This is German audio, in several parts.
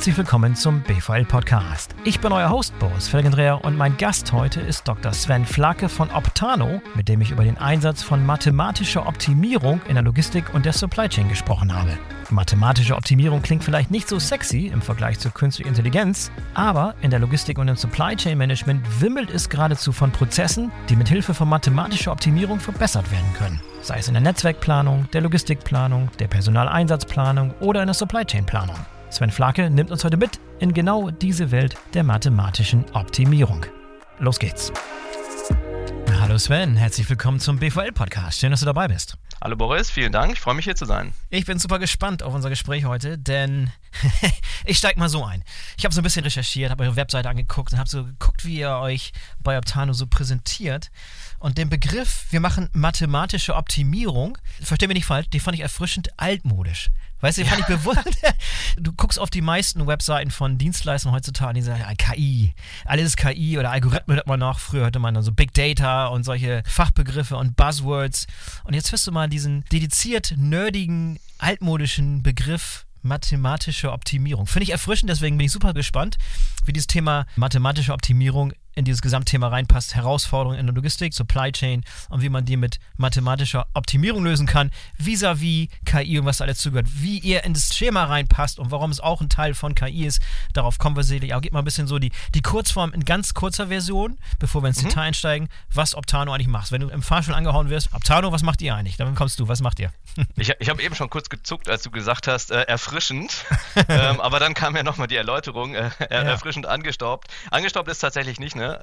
Herzlich willkommen zum BVL-Podcast. Ich bin euer Host Boris Felgendreher und mein Gast heute ist Dr. Sven Flake von Optano, mit dem ich über den Einsatz von mathematischer Optimierung in der Logistik und der Supply Chain gesprochen habe. Mathematische Optimierung klingt vielleicht nicht so sexy im Vergleich zu künstlicher Intelligenz, aber in der Logistik und im Supply Chain Management wimmelt es geradezu von Prozessen, die mit Hilfe von mathematischer Optimierung verbessert werden können. Sei es in der Netzwerkplanung, der Logistikplanung, der Personaleinsatzplanung oder in der Supply Chain Planung. Sven Flake nimmt uns heute mit in genau diese Welt der mathematischen Optimierung. Los geht's. Hallo Sven, herzlich willkommen zum BVL-Podcast. Schön, dass du dabei bist. Hallo Boris, vielen Dank. Ich freue mich, hier zu sein. Ich bin super gespannt auf unser Gespräch heute, denn ich steige mal so ein. Ich habe so ein bisschen recherchiert, habe eure Webseite angeguckt und habe so geguckt, wie ihr euch bei Optano so präsentiert. Und den Begriff, wir machen mathematische Optimierung, versteh mich nicht falsch, den fand ich erfrischend altmodisch. Weißt du, den fand ich bewundert. Du guckst auf die meisten Webseiten von Dienstleistern heutzutage, die sagen, ja, KI, alles ist KI oder Algorithmen hört man noch. Früher hörte man dann so Big Data und solche Fachbegriffe und Buzzwords. Und jetzt hörst du mal diesen dediziert nerdigen, altmodischen Begriff mathematische Optimierung. Finde ich erfrischend, deswegen bin ich super gespannt, wie dieses Thema mathematische Optimierung in dieses Gesamtthema reinpasst, Herausforderungen in der Logistik, Supply Chain und wie man die mit mathematischer Optimierung lösen kann, vis-à-vis KI und was da alles zugehört, wie ihr in das Schema reinpasst und warum es auch ein Teil von KI ist, darauf kommen wir sicherlich. Aber gib mal ein bisschen so die Kurzform in ganz kurzer Version, bevor wir ins Detail einsteigen, was Optano eigentlich macht. Wenn du im Fahrstuhl angehauen wirst, Optano, was macht ihr eigentlich? Dann kommst du, was macht ihr? Ich habe eben schon kurz gezuckt, als du gesagt hast, erfrischend, aber dann kam ja nochmal die Erläuterung, erfrischend angestaubt. Angestaubt ist tatsächlich nicht, ne?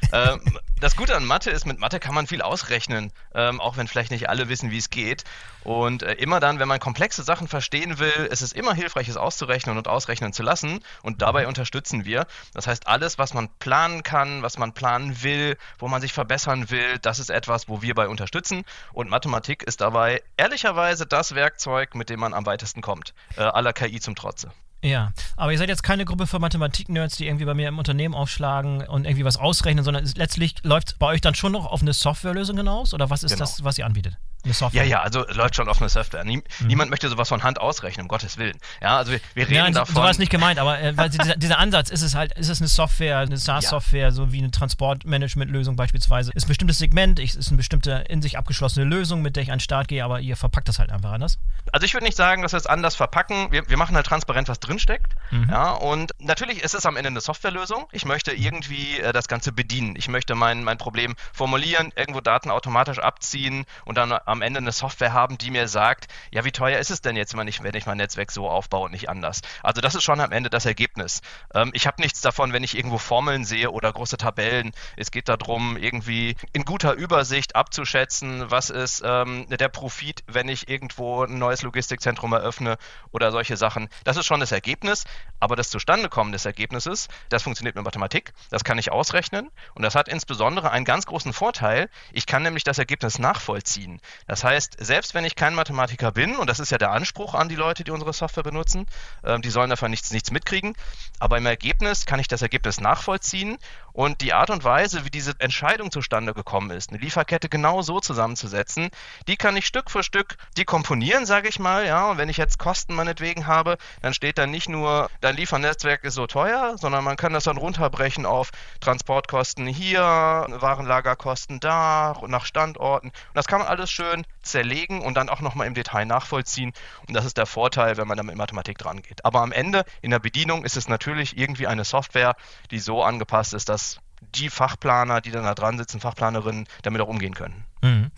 Das Gute an Mathe ist, mit Mathe kann man viel ausrechnen, auch wenn vielleicht nicht alle wissen, wie es geht. Und immer dann, wenn man komplexe Sachen verstehen will, ist es immer hilfreich, es auszurechnen und ausrechnen zu lassen. Und dabei unterstützen wir. Das heißt, alles, was man planen kann, was man planen will, wo man sich verbessern will, das ist etwas, wo wir bei unterstützen. Und Mathematik ist dabei ehrlicherweise das Werkzeug, mit dem man am weitesten kommt, aller KI zum Trotze. Ja, aber ihr seid jetzt keine Gruppe für Mathematik-Nerds, die irgendwie bei mir im Unternehmen aufschlagen und irgendwie was ausrechnen, sondern letztlich läuft bei euch dann schon noch auf eine Softwarelösung hinaus? Oder was ist das, was ihr anbietet? Eine Software? Ja, also läuft schon auf eine Software. Niemand möchte sowas von Hand ausrechnen, um Gottes Willen. Ja, also wir reden davon. So war es nicht gemeint, aber weil dieser Ansatz, ist es eine Software, eine SaaS-Software, so wie eine Transportmanagement-Lösung beispielsweise. Ist ein bestimmtes Segment, ist eine bestimmte in sich abgeschlossene Lösung, mit der ich an den Start gehe, aber ihr verpackt das halt einfach anders? Also ich würde nicht sagen, dass wir es anders verpacken. Wir machen halt transparent, was drinsteckt. Ja, und natürlich ist es am Ende eine Softwarelösung. Ich möchte irgendwie das Ganze bedienen. Ich möchte mein Problem formulieren, irgendwo Daten automatisch abziehen und dann am Ende eine Software haben, die mir sagt, ja, wie teuer ist es denn jetzt, wenn ich mein Netzwerk so aufbaue und nicht anders? Also das ist schon am Ende das Ergebnis. Ich habe nichts davon, wenn ich irgendwo Formeln sehe oder große Tabellen. Es geht darum, irgendwie in guter Übersicht abzuschätzen, was ist der Profit, wenn ich irgendwo ein neues Logistikzentrum eröffne oder solche Sachen. Das ist schon das Ergebnis, aber das Zustandekommen des Ergebnisses, das funktioniert mit Mathematik, das kann ich ausrechnen und das hat insbesondere einen ganz großen Vorteil. Ich kann nämlich das Ergebnis nachvollziehen. Das heißt, selbst wenn ich kein Mathematiker bin, und das ist ja der Anspruch an die Leute, die unsere Software benutzen, die sollen davon nichts mitkriegen, aber im Ergebnis kann ich das Ergebnis nachvollziehen und die Art und Weise, wie diese Entscheidung zustande gekommen ist, eine Lieferkette genau so zusammenzusetzen, die kann ich Stück für Stück dekomponieren, sage ich mal, ja, und wenn ich jetzt Kosten meinetwegen habe, dann steht da nicht nur, dein Liefernetzwerk ist so teuer, sondern man kann das dann runterbrechen auf Transportkosten hier, Warenlagerkosten da, nach Standorten und das kann man alles schön zerlegen und dann auch nochmal im Detail nachvollziehen. Und das ist der Vorteil, wenn man dann mit Mathematik dran geht. Aber am Ende in der Bedienung ist es natürlich irgendwie eine Software, die so angepasst ist, dass die Fachplaner, die dann da dran sitzen, Fachplanerinnen, damit auch umgehen können.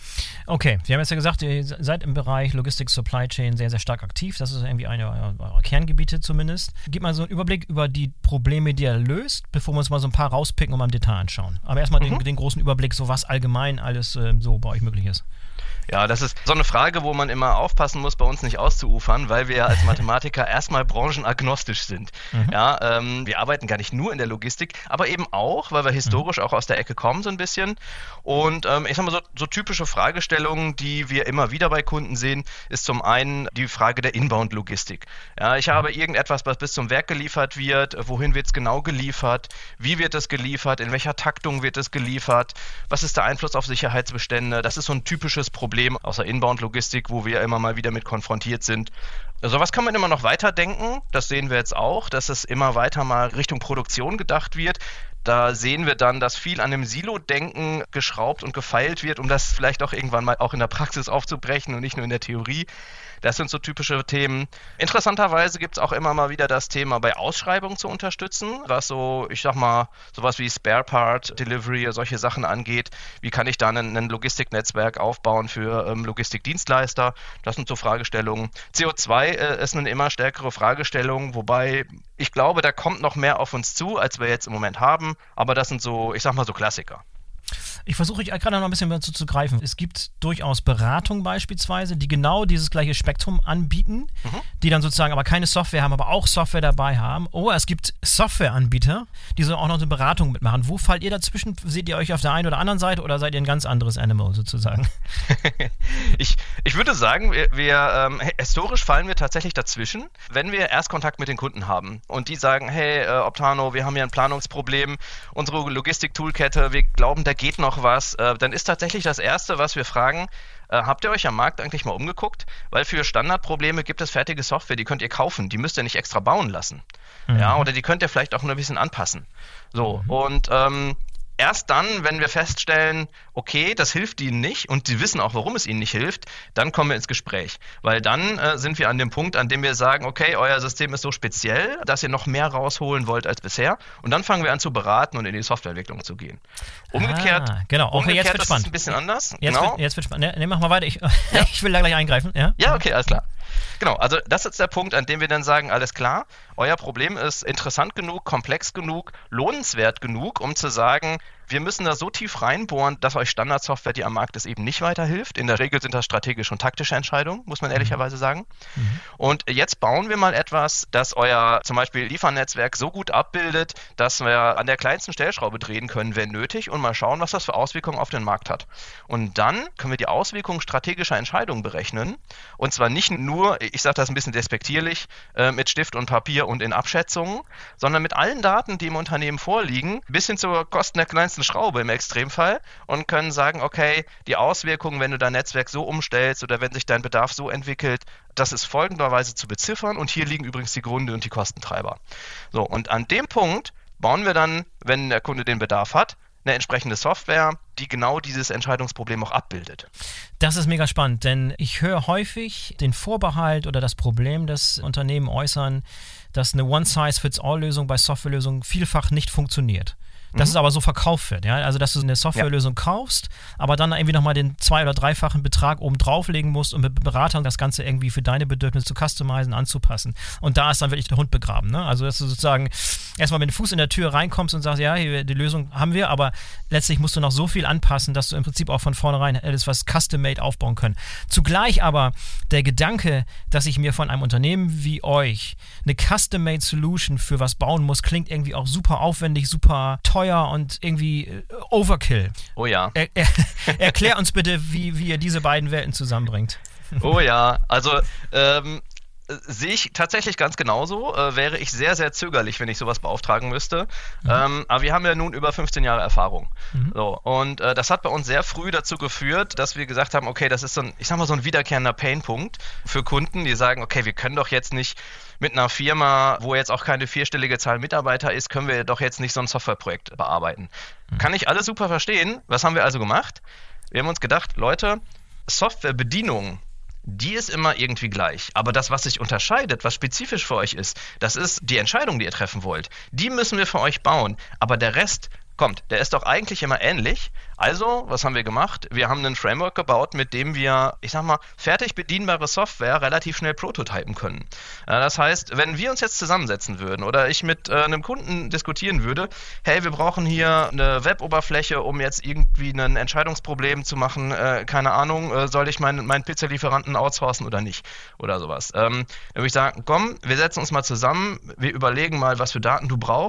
Okay, wir haben jetzt ja gesagt, ihr seid im Bereich Logistik, Supply Chain sehr, sehr stark aktiv. Das ist irgendwie eine eurer Kerngebiete zumindest. Gib mal so einen Überblick über die Probleme, die ihr löst, bevor wir uns mal so ein paar rauspicken und mal im Detail anschauen. Aber erstmal den großen Überblick, so was allgemein alles so bei euch möglich ist. Ja, das ist so eine Frage, wo man immer aufpassen muss, bei uns nicht auszuufern, weil wir ja als Mathematiker erstmal branchenagnostisch sind. Ja, wir arbeiten gar nicht nur in der Logistik, aber eben auch, weil wir historisch auch aus der Ecke kommen so ein bisschen. Und ich sag mal so typische Fragestellungen, die wir immer wieder bei Kunden sehen, ist zum einen die Frage der Inbound-Logistik. Ja, ich habe irgendetwas, was bis zum Werk geliefert wird, wohin wird es genau geliefert, wie wird es geliefert, in welcher Taktung wird es geliefert, was ist der Einfluss auf Sicherheitsbestände, das ist so ein typisches Problem aus der Inbound-Logistik, wo wir immer mal wieder mit konfrontiert sind. Sowas kann man immer noch weiterdenken. Das sehen wir jetzt auch, dass es immer weiter mal Richtung Produktion gedacht wird. Da sehen wir dann, dass viel an dem Silo-Denken geschraubt und gefeilt wird, um das vielleicht auch irgendwann mal auch in der Praxis aufzubrechen und nicht nur in der Theorie. Das sind so typische Themen. Interessanterweise gibt es auch immer mal wieder das Thema, bei Ausschreibungen zu unterstützen, was so, ich sag mal, sowas wie Spare Part Delivery, solche Sachen angeht. Wie kann ich da ein Logistiknetzwerk aufbauen für Logistikdienstleister? Das sind so Fragestellungen. CO2 ist eine immer stärkere Fragestellung, wobei ich glaube, da kommt noch mehr auf uns zu, als wir jetzt im Moment haben. Aber das sind so, ich sag mal, so Klassiker. Ich versuche gerade noch ein bisschen dazu zu greifen. Es gibt durchaus Beratungen beispielsweise, die genau dieses gleiche Spektrum anbieten, die dann sozusagen aber keine Software haben, aber auch Software dabei haben. Oder es gibt Softwareanbieter, die so auch noch eine Beratung mitmachen. Wo fallt ihr dazwischen? Seht ihr euch auf der einen oder anderen Seite oder seid ihr ein ganz anderes Animal sozusagen? Ich würde sagen, wir historisch fallen wir tatsächlich dazwischen, wenn wir Erstkontakt mit den Kunden haben und die sagen, hey Optano, wir haben hier ein Planungsproblem, unsere Logistik-Toolkette, wir glauben, da geht noch was, dann ist tatsächlich das Erste, was wir fragen, habt ihr euch am Markt eigentlich mal umgeguckt? Weil für Standardprobleme gibt es fertige Software, die könnt ihr kaufen, die müsst ihr nicht extra bauen lassen. Ja, oder die könnt ihr vielleicht auch nur ein bisschen anpassen. So, und erst dann, wenn wir feststellen, okay, das hilft ihnen nicht und sie wissen auch, warum es ihnen nicht hilft, dann kommen wir ins Gespräch. Weil dann sind wir an dem Punkt, an dem wir sagen, okay, euer System ist so speziell, dass ihr noch mehr rausholen wollt als bisher. Und dann fangen wir an zu beraten und in die Softwareentwicklung zu gehen. Umgekehrt, genau. Okay, jetzt wird ist spannend. Es ein bisschen anders. Jetzt wird spannend. Ne, mach mal weiter. Ich will da gleich eingreifen. Ja, okay, alles klar. Genau, also das ist der Punkt, an dem wir dann sagen, alles klar, euer Problem ist interessant genug, komplex genug, lohnenswert genug, um zu sagen, wir müssen da so tief reinbohren, dass euch Standardsoftware, die am Markt ist, eben nicht weiterhilft. In der Regel sind das strategische und taktische Entscheidungen, muss man ehrlicherweise sagen. Und jetzt bauen wir mal etwas, das euer zum Beispiel Liefernetzwerk so gut abbildet, dass wir an der kleinsten Stellschraube drehen können, wenn nötig, und mal schauen, was das für Auswirkungen auf den Markt hat. Und dann können wir die Auswirkungen strategischer Entscheidungen berechnen. Und zwar nicht nur, ich sage das ein bisschen despektierlich, mit Stift und Papier und in Abschätzungen, sondern mit allen Daten, die im Unternehmen vorliegen, bis hin zur Kosten der kleinsten Schraube im Extremfall, und können sagen, okay, die Auswirkungen, wenn du dein Netzwerk so umstellst oder wenn sich dein Bedarf so entwickelt, das ist folgenderweise zu beziffern, und hier liegen übrigens die Gründe und die Kostentreiber. So, und an dem Punkt bauen wir dann, wenn der Kunde den Bedarf hat, eine entsprechende Software, die genau dieses Entscheidungsproblem auch abbildet. Das ist mega spannend, denn ich höre häufig den Vorbehalt oder das Problem, das Unternehmen äußern, dass eine One-Size-Fits-All-Lösung bei Softwarelösungen vielfach nicht funktioniert. Dass es aber so verkauft wird, ja, also dass du eine Softwarelösung kaufst, aber dann irgendwie nochmal den 2- oder 3-fachen Betrag oben drauflegen musst, um mit Beratern das Ganze irgendwie für deine Bedürfnisse zu customizen, anzupassen. Und da ist dann wirklich der Hund begraben, ne? Also dass du sozusagen erstmal mit dem Fuß in der Tür reinkommst und sagst, ja, hier, die Lösung haben wir, aber letztlich musst du noch so viel anpassen, dass du im Prinzip auch von vornherein hättest was custom-made aufbauen können. Zugleich aber der Gedanke, dass ich mir von einem Unternehmen wie euch eine custom-made Solution für was bauen muss, klingt irgendwie auch super aufwendig, super teuer und irgendwie Overkill. Oh ja. Erklär uns bitte, wie ihr diese beiden Welten zusammenbringt. Oh ja, also sehe ich tatsächlich ganz genauso. Wäre ich sehr, sehr zögerlich, wenn ich sowas beauftragen müsste. Aber wir haben ja nun über 15 Jahre Erfahrung. So, und das hat bei uns sehr früh dazu geführt, dass wir gesagt haben, okay, das ist so ein, ich sag mal, so ein wiederkehrender Painpunkt für Kunden, die sagen, okay, wir können doch jetzt nicht mit einer Firma, wo jetzt auch keine 4-stellige Zahl Mitarbeiter ist, können wir doch jetzt nicht so ein Softwareprojekt bearbeiten. Kann ich alles super verstehen. Was haben wir also gemacht? Wir haben uns gedacht, Leute, Softwarebedienung, die ist immer irgendwie gleich. Aber das, was sich unterscheidet, was spezifisch für euch ist, das ist die Entscheidung, die ihr treffen wollt. Die müssen wir für euch bauen. Aber der Rest, kommt, der ist doch eigentlich immer ähnlich. Also, was haben wir gemacht? Wir haben ein Framework gebaut, mit dem wir, ich sag mal, fertig bedienbare Software relativ schnell prototypen können. Das heißt, wenn wir uns jetzt zusammensetzen würden oder ich mit einem Kunden diskutieren würde, hey, wir brauchen hier eine Web-Oberfläche, um jetzt irgendwie ein Entscheidungsproblem zu machen, keine Ahnung, soll ich meinen Pizzalieferanten outsourcen oder nicht? Oder sowas. Dann würde ich sagen, komm, wir setzen uns mal zusammen, wir überlegen mal, was für Daten du brauchst,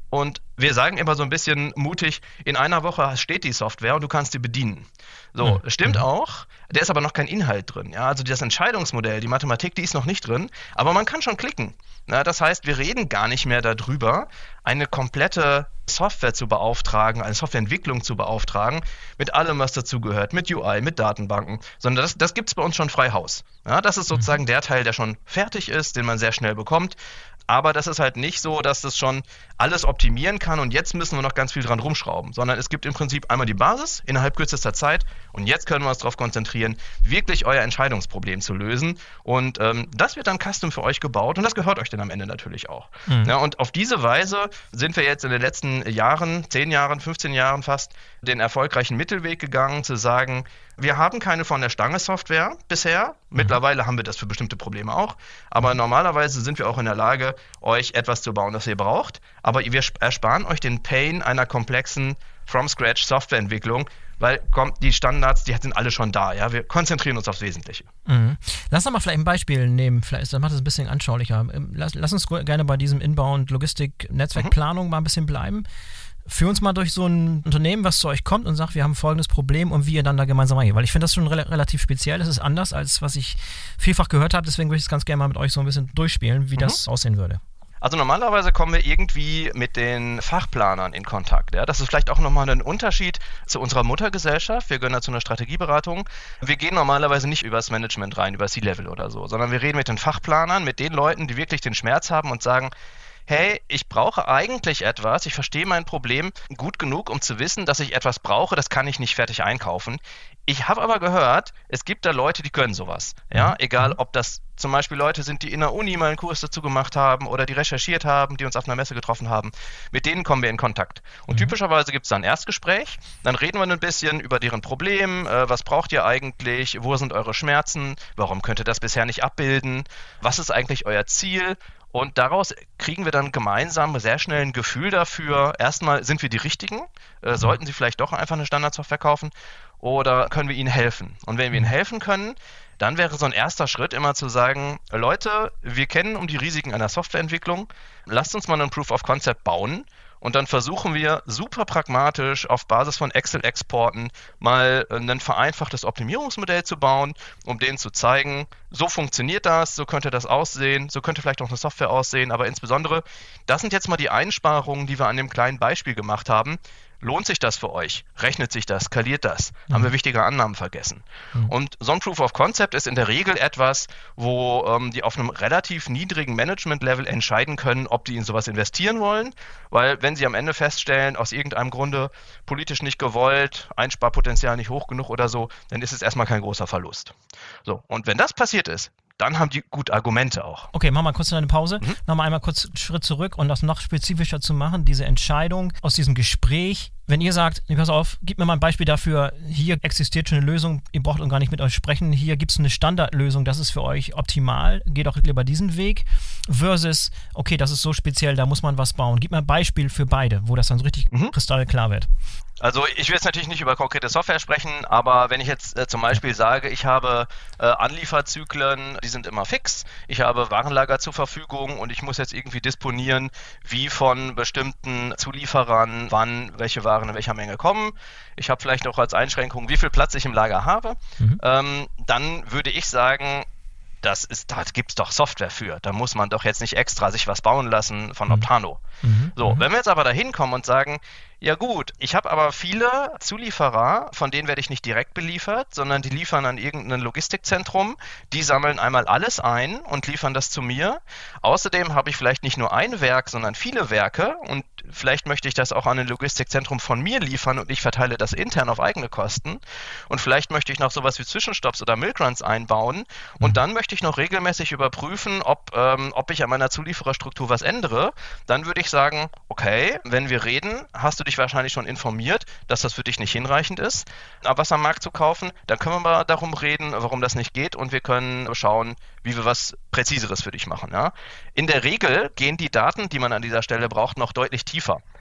Und wir sagen immer so ein bisschen mutig, in einer Woche steht die Software und du kannst die bedienen. So, stimmt auch, der ist aber noch kein Inhalt drin. Ja? Also das Entscheidungsmodell, die Mathematik, die ist noch nicht drin, aber man kann schon klicken. Ja, das heißt, wir reden gar nicht mehr darüber, eine komplette Software zu beauftragen, eine Softwareentwicklung zu beauftragen, mit allem, was dazugehört, mit UI, mit Datenbanken, sondern das gibt es bei uns schon frei Haus. Ja, das ist sozusagen der Teil, der schon fertig ist, den man sehr schnell bekommt. Aber das ist halt nicht so, dass das schon alles optimieren kann und jetzt müssen wir noch ganz viel dran rumschrauben, sondern es gibt im Prinzip einmal die Basis innerhalb kürzester Zeit und jetzt können wir uns darauf konzentrieren, wirklich euer Entscheidungsproblem zu lösen und das wird dann custom für euch gebaut und das gehört euch dann am Ende natürlich auch. Ja, und auf diese Weise sind wir jetzt in den letzten Jahren, 10 Jahren, 15 Jahren fast, den erfolgreichen Mittelweg gegangen, zu sagen, wir haben keine von der Stange Software bisher. Mittlerweile haben wir das für bestimmte Probleme auch. Aber normalerweise sind wir auch in der Lage, euch etwas zu bauen, das ihr braucht. Aber wir ersparen euch den Pain einer komplexen From-Scratch Softwareentwicklung, weil die Standards, die sind alle schon da. Ja? Wir konzentrieren uns aufs Wesentliche. Lass uns mal vielleicht ein Beispiel nehmen. Vielleicht macht das ein bisschen anschaulicher. Lass uns gerne bei diesem Inbound Logistik Netzwerkplanung mal ein bisschen bleiben. Führ uns mal durch so ein Unternehmen, was zu euch kommt und sagt, wir haben folgendes Problem und wie ihr dann da gemeinsam reingeht. Weil ich finde das schon relativ speziell. Das ist anders, als was ich vielfach gehört habe. Deswegen würde ich es ganz gerne mal mit euch so ein bisschen durchspielen, wie das aussehen würde. Also normalerweise kommen wir irgendwie mit den Fachplanern in Kontakt. Ja? Das ist vielleicht auch nochmal ein Unterschied zu unserer Muttergesellschaft. Wir gehören ja zu einer Strategieberatung. Wir gehen normalerweise nicht über das Management rein, über C-Level oder so, sondern wir reden mit den Fachplanern, mit den Leuten, die wirklich den Schmerz haben und sagen, hey, ich brauche eigentlich etwas, ich verstehe mein Problem gut genug, um zu wissen, dass ich etwas brauche, das kann ich nicht fertig einkaufen. Ich habe aber gehört, es gibt da Leute, die können sowas. Ja, egal, ob das zum Beispiel Leute sind, die in der Uni mal einen Kurs dazu gemacht haben oder die recherchiert haben, die uns auf einer Messe getroffen haben. Mit denen kommen wir in Kontakt. Und typischerweise gibt es da ein Erstgespräch, dann reden wir ein bisschen über deren Problem, was braucht ihr eigentlich, wo sind eure Schmerzen, warum könnt ihr das bisher nicht abbilden, was ist eigentlich euer Ziel? Und daraus kriegen wir dann gemeinsam sehr schnell ein Gefühl dafür, erstmal, sind wir die Richtigen? Sollten sie vielleicht doch einfach eine Standardsoftware kaufen? Oder können wir ihnen helfen? Und wenn wir ihnen helfen können, dann wäre so ein erster Schritt immer zu sagen, Leute, wir kennen um die Risiken einer Softwareentwicklung, lasst uns mal einen Proof of Concept bauen. Und dann versuchen wir super pragmatisch auf Basis von Excel-Exporten mal ein vereinfachtes Optimierungsmodell zu bauen, um denen zu zeigen, so funktioniert das, so könnte das aussehen, so könnte vielleicht auch eine Software aussehen, aber insbesondere, das sind jetzt mal die Einsparungen, die wir an dem kleinen Beispiel gemacht haben. Lohnt sich das für euch? Rechnet sich das? Skaliert das? Haben wir wichtige Annahmen vergessen? Und so ein Proof of Concept ist in der Regel etwas, wo die auf einem relativ niedrigen Management-Level entscheiden können, ob die in sowas investieren wollen, weil wenn sie am Ende feststellen, aus irgendeinem Grunde politisch nicht gewollt, Einsparpotenzial nicht hoch genug oder so, dann ist es erstmal kein großer Verlust. So, und wenn das passiert ist, dann haben die gut Argumente auch. Okay, machen wir kurz eine Pause. Nochmal einmal kurz einen Schritt zurück und das noch spezifischer zu machen, diese Entscheidung aus diesem Gespräch. Wenn ihr sagt, pass auf, gib mir mal ein Beispiel dafür, hier existiert schon eine Lösung, ihr braucht gar nicht mit euch sprechen, hier gibt es eine Standardlösung, das ist für euch optimal, geht auch lieber diesen Weg, versus, okay, das ist so speziell, da muss man was bauen. Gib mir ein Beispiel für beide, wo das dann so richtig kristallklar wird. Also ich will jetzt natürlich nicht über konkrete Software sprechen, aber wenn ich jetzt zum Beispiel sage, ich habe Anlieferzyklen, die sind immer fix, ich habe Warenlager zur Verfügung und ich muss jetzt irgendwie disponieren, wie von bestimmten Zulieferern, wann welche Waren in welcher Menge kommen. Ich habe vielleicht auch als Einschränkung, wie viel Platz ich im Lager habe. Dann würde ich sagen, da gibt es doch Software für. Da muss man doch jetzt nicht extra sich was bauen lassen von Optano. So, wenn wir jetzt aber da hinkommen und sagen, ja gut, ich habe aber viele Zulieferer, von denen werde ich nicht direkt beliefert, sondern die liefern an irgendein Logistikzentrum, die sammeln einmal alles ein und liefern das zu mir. Außerdem habe ich vielleicht nicht nur ein Werk, sondern viele Werke und vielleicht möchte ich das auch an ein Logistikzentrum von mir liefern und ich verteile das intern auf eigene Kosten. Und vielleicht möchte ich noch sowas wie Zwischenstopps oder Milkruns einbauen und dann möchte ich noch regelmäßig überprüfen, ob ich an meiner Zuliefererstruktur was ändere. Dann würde ich sagen, okay, wenn wir reden, hast du dich wahrscheinlich schon informiert, dass das für dich nicht hinreichend ist, was am Markt zu kaufen. Dann können wir mal darum reden, warum das nicht geht und wir können schauen, wie wir was Präziseres für dich machen. Ja? In der Regel gehen die Daten, die man an dieser Stelle braucht, noch deutlich tiefer.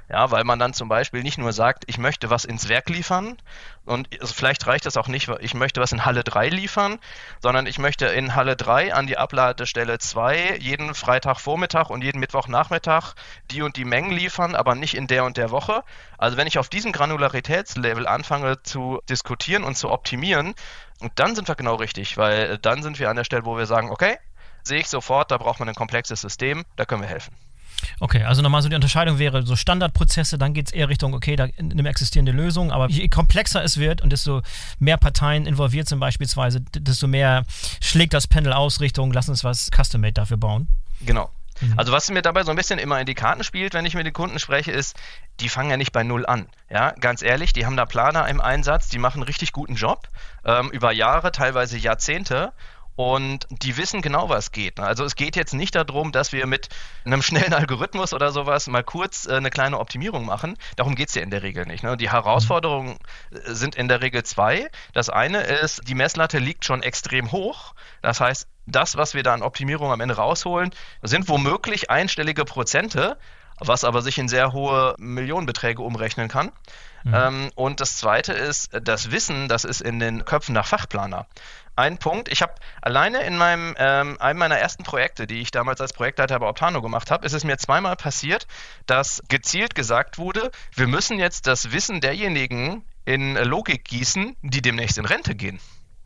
Ja, weil man dann zum Beispiel nicht nur sagt, ich möchte was ins Werk liefern und vielleicht reicht das auch nicht, ich möchte was in Halle 3 liefern, sondern ich möchte in Halle 3 an die Abladestelle 2 jeden Freitagvormittag und jeden Mittwochnachmittag die und die Mengen liefern, aber nicht in der und der Woche. Also wenn ich auf diesem Granularitätslevel anfange zu diskutieren und zu optimieren, dann sind wir genau richtig, weil dann sind wir an der Stelle, wo wir sagen, okay, sehe ich sofort, da braucht man ein komplexes System, da können wir helfen. Okay, also nochmal so die Unterscheidung wäre so Standardprozesse, dann geht es eher Richtung, okay, da eine existierende Lösung, aber je komplexer es wird und desto mehr Parteien involviert sind beispielsweise, desto mehr schlägt das Pendel aus Richtung, lass uns was Custom-Made dafür bauen. Genau. Also was mir dabei so ein bisschen immer in die Karten spielt, wenn ich mit den Kunden spreche, ist, die fangen ja nicht bei Null an. Ja, ganz ehrlich, die haben da Planer im Einsatz, die machen einen richtig guten Job, über Jahre, teilweise Jahrzehnte. Und die wissen genau, was geht. Also es geht jetzt nicht darum, dass wir mit einem schnellen Algorithmus oder sowas mal kurz eine kleine Optimierung machen. Darum geht es ja in der Regel nicht. Die Herausforderungen sind in der Regel zwei. Das eine ist, die Messlatte liegt schon extrem hoch. Das heißt, das, was wir da an Optimierung am Ende rausholen, sind womöglich einstellige Prozente, was aber sich in sehr hohe Millionenbeträge umrechnen kann. Und das zweite ist, das Wissen, das ist in den Köpfen nach Fachplaner. Ein Punkt, ich habe alleine in einem meiner ersten Projekte, die ich damals als Projektleiter bei Optano gemacht habe, ist es mir zweimal passiert, dass gezielt gesagt wurde, wir müssen jetzt das Wissen derjenigen in Logik gießen, die demnächst in Rente gehen.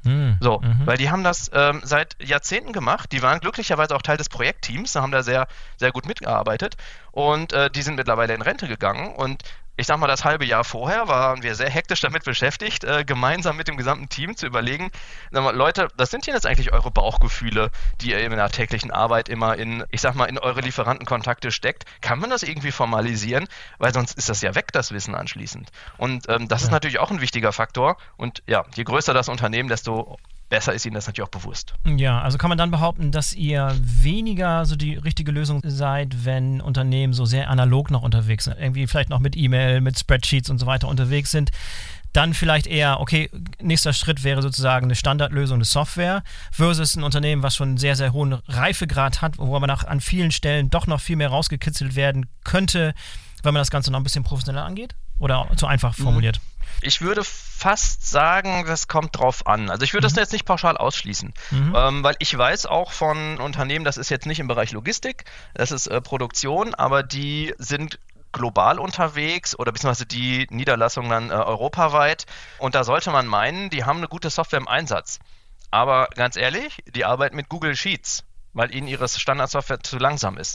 Weil die haben das seit Jahrzehnten gemacht, die waren glücklicherweise auch Teil des Projektteams, haben da sehr, sehr gut mitgearbeitet und die sind mittlerweile in Rente gegangen und ich sag mal, das halbe Jahr vorher waren wir sehr hektisch damit beschäftigt, gemeinsam mit dem gesamten Team zu überlegen, sag mal, Leute, was sind denn jetzt eigentlich eure Bauchgefühle, die ihr in der täglichen Arbeit immer in eure Lieferantenkontakte steckt? Kann man das irgendwie formalisieren? Weil sonst ist das ja weg, das Wissen anschließend. Und das ist natürlich auch ein wichtiger Faktor. Und ja, je größer das Unternehmen, desto besser ist Ihnen das natürlich auch bewusst. Ja, also kann man dann behaupten, dass ihr weniger so die richtige Lösung seid, wenn Unternehmen so sehr analog noch unterwegs sind, irgendwie vielleicht noch mit E-Mail, mit Spreadsheets und so weiter unterwegs sind, dann vielleicht eher, okay, nächster Schritt wäre sozusagen eine Standardlösung, eine Software versus ein Unternehmen, was schon einen sehr, sehr hohen Reifegrad hat, wo man an vielen Stellen doch noch viel mehr rausgekitzelt werden könnte, wenn man das Ganze noch ein bisschen professioneller angeht? Oder zu einfach formuliert? Ich würde fast sagen, das kommt drauf an. Also ich würde das jetzt nicht pauschal ausschließen, weil ich weiß auch von Unternehmen, das ist jetzt nicht im Bereich Logistik, das ist Produktion, aber die sind global unterwegs oder beziehungsweise die Niederlassungen dann europaweit und da sollte man meinen, die haben eine gute Software im Einsatz. Aber ganz ehrlich, die arbeiten mit Google Sheets, weil ihnen ihre Standardsoftware zu langsam ist.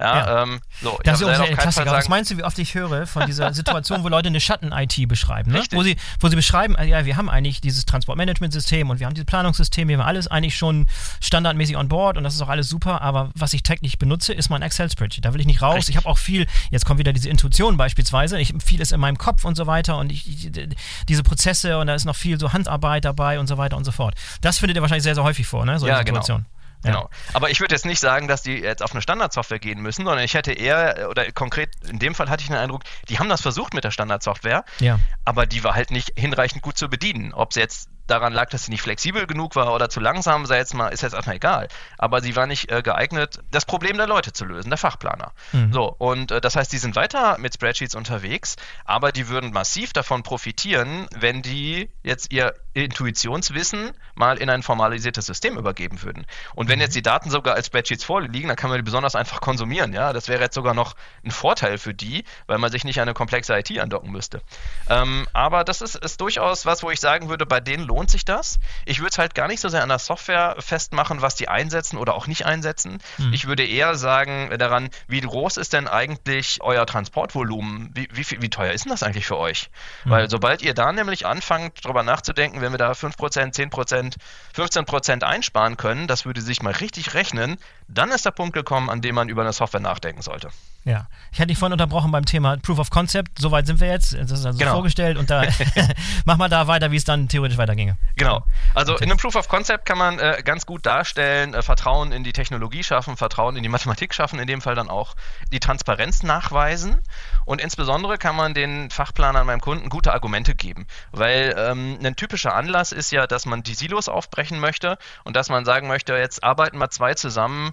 Das ist auch ein Klassiker. Was meinst du, wie oft ich höre von dieser Situation, wo Leute eine Schatten-IT beschreiben, ne? Wo sie beschreiben, ja, wir haben eigentlich dieses Transportmanagementsystem und wir haben dieses Planungssystem, wir haben alles eigentlich schon standardmäßig on board und das ist auch alles super, aber was ich täglich benutze, ist mein Excel-Spreadsheet. Da will ich nicht raus. Ich habe auch viel, jetzt kommt wieder diese Intuition beispielsweise, viel ist in meinem Kopf und so weiter und diese Prozesse und da ist noch viel so Handarbeit dabei und so weiter und so fort. Das findet ihr wahrscheinlich sehr, sehr häufig vor, ne? So Situationen. Genau. Aber ich würde jetzt nicht sagen, dass die jetzt auf eine Standardsoftware gehen müssen, sondern ich hätte eher, oder konkret in dem Fall hatte ich den Eindruck, die haben das versucht mit der Standardsoftware, aber die war halt nicht hinreichend gut zu bedienen. Ob es jetzt daran lag, dass sie nicht flexibel genug war oder zu langsam, ist jetzt erstmal egal. Aber sie war nicht geeignet, das Problem der Leute zu lösen, der Fachplaner. Und das heißt, die sind weiter mit Spreadsheets unterwegs, aber die würden massiv davon profitieren, wenn die jetzt ihr Intuitionswissen mal in ein formalisiertes System übergeben würden. Und wenn jetzt die Daten sogar als Spreadsheets vorliegen, dann kann man die besonders einfach konsumieren. Ja? Das wäre jetzt sogar noch ein Vorteil für die, weil man sich nicht an eine komplexe IT andocken müsste. Aber das ist durchaus was, wo ich sagen würde, bei denen lohnt sich das. Ich würde es halt gar nicht so sehr an der Software festmachen, was die einsetzen oder auch nicht einsetzen. Ich würde eher sagen daran, wie groß ist denn eigentlich euer Transportvolumen? Wie teuer ist denn das eigentlich für euch? Weil sobald ihr da nämlich anfangt, drüber nachzudenken, wenn wir da 5%, 10%, 15% einsparen können, das würde sich mal richtig rechnen, dann ist der Punkt gekommen, an dem man über eine Software nachdenken sollte. Ja, ich hatte dich vorhin unterbrochen beim Thema Proof of Concept. Soweit sind wir jetzt. Das ist also vorgestellt und da mach mal da weiter, wie es dann theoretisch weiterginge. Genau. Also in einem Proof of Concept kann man ganz gut darstellen, Vertrauen in die Technologie schaffen, Vertrauen in die Mathematik schaffen, in dem Fall dann auch die Transparenz nachweisen und insbesondere kann man den Fachplanern beim Kunden gute Argumente geben, weil ein typischer Anlass ist ja, dass man die Silos aufbrechen möchte und dass man sagen möchte, jetzt arbeiten wir zwei zusammen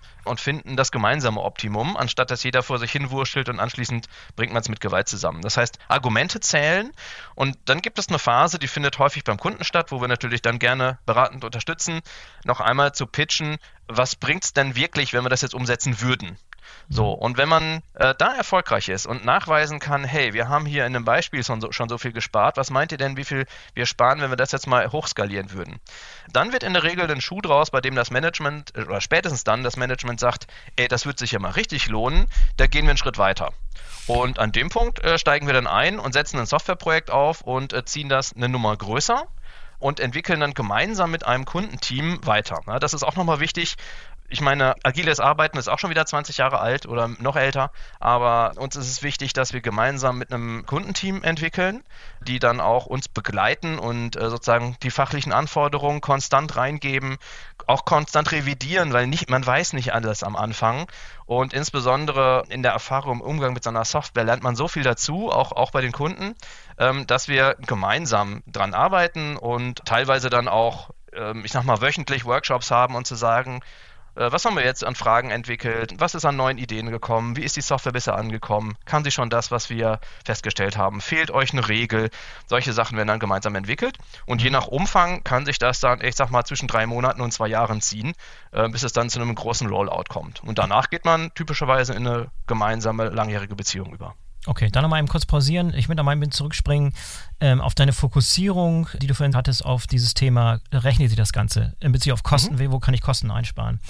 und finden das gemeinsame Optimum, anstatt dass jeder vor sich hinwurschtelt und anschließend bringt man es mit Gewalt zusammen. Das heißt, Argumente zählen und dann gibt es eine Phase, die findet häufig beim Kunden statt, wo wir natürlich dann gerne beratend unterstützen, noch einmal zu pitchen, was bringt es denn wirklich, wenn wir das jetzt umsetzen würden? So, und wenn man da erfolgreich ist und nachweisen kann, hey, wir haben hier in einem Beispiel schon so viel gespart, was meint ihr denn, wie viel wir sparen, wenn wir das jetzt mal hochskalieren würden? Dann wird in der Regel ein Schuh draus, bei dem das Management, oder spätestens dann das Management sagt, ey, das wird sich ja mal richtig lohnen, da gehen wir einen Schritt weiter. Und an dem Punkt steigen wir dann ein und setzen ein Softwareprojekt auf und ziehen das eine Nummer größer und entwickeln dann gemeinsam mit einem Kundenteam weiter. Ja, das ist auch nochmal wichtig. Ich meine, agiles Arbeiten ist auch schon wieder 20 Jahre alt oder noch älter, aber uns ist es wichtig, dass wir gemeinsam mit einem Kundenteam entwickeln, die dann auch uns begleiten und sozusagen die fachlichen Anforderungen konstant reingeben, auch konstant revidieren, weil man weiß nicht alles am Anfang und insbesondere in der Erfahrung im Umgang mit so einer Software lernt man so viel dazu, auch bei den Kunden, dass wir gemeinsam dran arbeiten und teilweise dann auch, ich sag mal, wöchentlich Workshops haben und zu sagen, was haben wir jetzt an Fragen entwickelt? Was ist an neuen Ideen gekommen? Wie ist die Software bisher angekommen? Kann sie schon das, was wir festgestellt haben? Fehlt euch eine Regel? Solche Sachen werden dann gemeinsam entwickelt. Und je nach Umfang kann sich das dann, ich sag mal, zwischen 3 Monaten und 2 Jahren ziehen, bis es dann zu einem großen Rollout kommt. Und danach geht man typischerweise in eine gemeinsame, langjährige Beziehung über. Okay, dann nochmal eben kurz pausieren. Ich will noch mal ein bisschen zurückspringen auf deine Fokussierung, die du vorhin hattest, auf dieses Thema, rechnet sich das Ganze in Bezug auf Kosten, wo kann ich Kosten einsparen?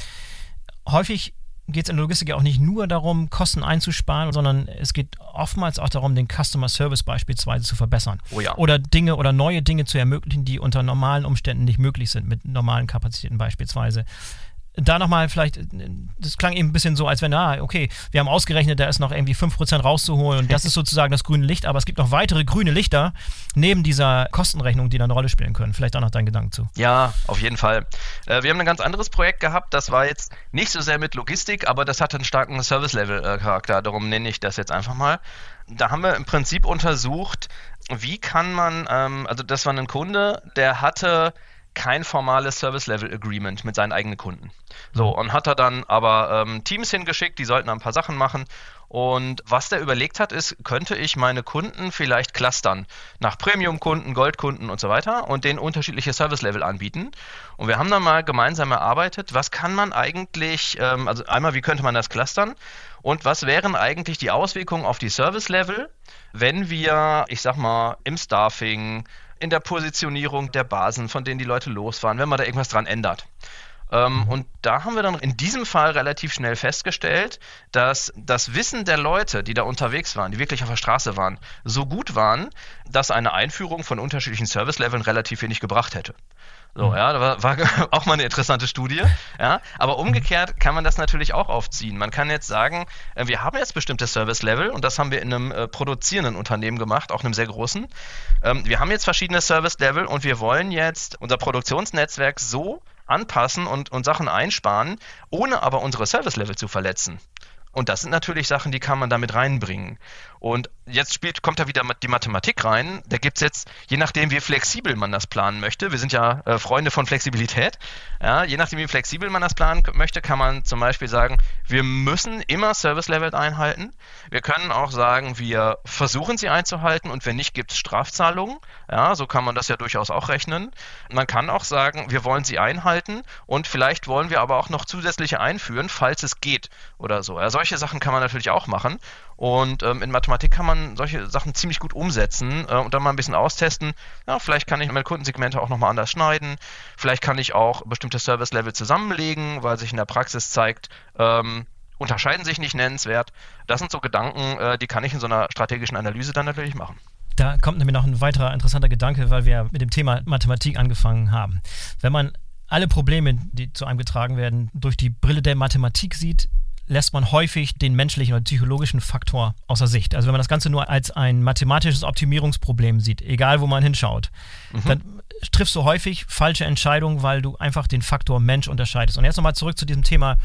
Häufig geht es in der Logistik ja auch nicht nur darum, Kosten einzusparen, sondern es geht oftmals auch darum, den Customer Service beispielsweise zu verbessern. Oh ja. Oder Dinge oder neue Dinge zu ermöglichen, die unter normalen Umständen nicht möglich sind, mit normalen Kapazitäten beispielsweise. Da nochmal vielleicht, das klang eben ein bisschen so, als wenn, okay, wir haben ausgerechnet, da ist noch irgendwie 5% rauszuholen und das ist sozusagen das grüne Licht, aber es gibt noch weitere grüne Lichter neben dieser Kostenrechnung, die da eine Rolle spielen können. Vielleicht auch noch deinen Gedanken zu. Ja, auf jeden Fall. Wir haben ein ganz anderes Projekt gehabt, das war jetzt nicht so sehr mit Logistik, aber das hatte einen starken Service-Level-Charakter, darum nenne ich das jetzt einfach mal. Da haben wir im Prinzip untersucht, wie kann man, also das war ein Kunde, der hatte kein formales Service-Level-Agreement mit seinen eigenen Kunden. So, und hat er dann aber Teams hingeschickt, die sollten ein paar Sachen machen. Und was der überlegt hat, ist, könnte ich meine Kunden vielleicht clustern nach Premium-Kunden, Gold-Kunden und so weiter und denen unterschiedliche Service-Level anbieten. Und wir haben dann mal gemeinsam erarbeitet, was kann man eigentlich, also einmal, wie könnte man das clustern und was wären eigentlich die Auswirkungen auf die Service-Level, wenn wir, ich sag mal, im Staffing, in der Positionierung der Basen, von denen die Leute losfahren, wenn man da irgendwas dran ändert. Und da haben wir dann in diesem Fall relativ schnell festgestellt, dass das Wissen der Leute, die da unterwegs waren, die wirklich auf der Straße waren, so gut waren, dass eine Einführung von unterschiedlichen Service-Leveln relativ wenig gebracht hätte. So, ja, da war auch mal eine interessante Studie. Ja, aber umgekehrt kann man das natürlich auch aufziehen. Man kann jetzt sagen, wir haben jetzt bestimmte Service-Level und das haben wir in einem produzierenden Unternehmen gemacht, auch einem sehr großen. Wir haben jetzt verschiedene Service-Level und wir wollen jetzt unser Produktionsnetzwerk so anpassen und Sachen einsparen, ohne aber unsere Service-Level zu verletzen. Und das sind natürlich Sachen, die kann man damit reinbringen. Und jetzt kommt da wieder die Mathematik rein. Da gibt es jetzt, je nachdem wie flexibel man das planen möchte, wir sind ja Freunde von Flexibilität, ja, je nachdem wie flexibel man das planen möchte, kann man zum Beispiel sagen, wir müssen immer Service-Level einhalten. Wir können auch sagen, wir versuchen sie einzuhalten und wenn nicht, gibt es Strafzahlungen. Ja, so kann man das ja durchaus auch rechnen. Man kann auch sagen, wir wollen sie einhalten und vielleicht wollen wir aber auch noch zusätzliche einführen, falls es geht oder so. Ja, solche Sachen kann man natürlich auch machen. Und in Mathematik kann man solche Sachen ziemlich gut umsetzen und dann mal ein bisschen austesten. Ja, vielleicht kann ich meine Kundensegmente auch nochmal anders schneiden. Vielleicht kann ich auch bestimmte Service-Level zusammenlegen, weil sich in der Praxis zeigt, unterscheiden sich nicht nennenswert. Das sind so Gedanken, die kann ich in so einer strategischen Analyse dann natürlich machen. Da kommt nämlich noch ein weiterer interessanter Gedanke, weil wir mit dem Thema Mathematik angefangen haben. Wenn man alle Probleme, die zu einem getragen werden, durch die Brille der Mathematik sieht, lässt man häufig den menschlichen oder psychologischen Faktor außer Sicht. Also wenn man das Ganze nur als ein mathematisches Optimierungsproblem sieht, egal wo man hinschaut, dann triffst du häufig falsche Entscheidungen, weil du einfach den Faktor Mensch unterscheidest. Und jetzt nochmal zurück zu diesem Thema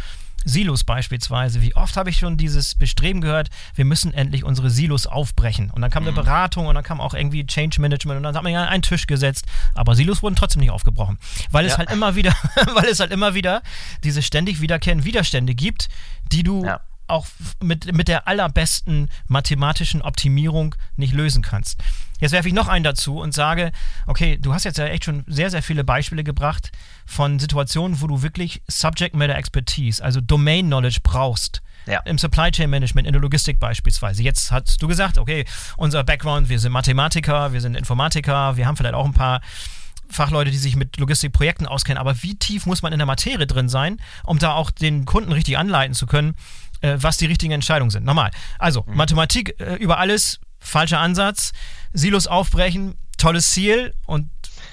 Silos beispielsweise. Wie oft habe ich schon dieses Bestreben gehört, wir müssen endlich unsere Silos aufbrechen. Und dann kam eine Beratung und dann kam auch irgendwie Change Management und dann hat man ja einen Tisch gesetzt, aber Silos wurden trotzdem nicht aufgebrochen. Weil es halt immer wieder diese ständig wiederkehrenden Widerstände gibt, die du auch mit der allerbesten mathematischen Optimierung nicht lösen kannst. Jetzt werfe ich noch einen dazu und sage, okay, du hast jetzt ja echt schon sehr, sehr viele Beispiele gebracht von Situationen, wo du wirklich Subject Matter Expertise, also Domain Knowledge brauchst. Ja. Im Supply Chain Management, in der Logistik beispielsweise. Jetzt hast du gesagt, okay, unser Background, wir sind Mathematiker, wir sind Informatiker, wir haben vielleicht auch ein paar Fachleute, die sich mit Logistikprojekten auskennen, aber wie tief muss man in der Materie drin sein, um da auch den Kunden richtig anleiten zu können, was die richtigen Entscheidungen sind. Nochmal, also Mathematik über alles, falscher Ansatz, Silos aufbrechen, tolles Ziel und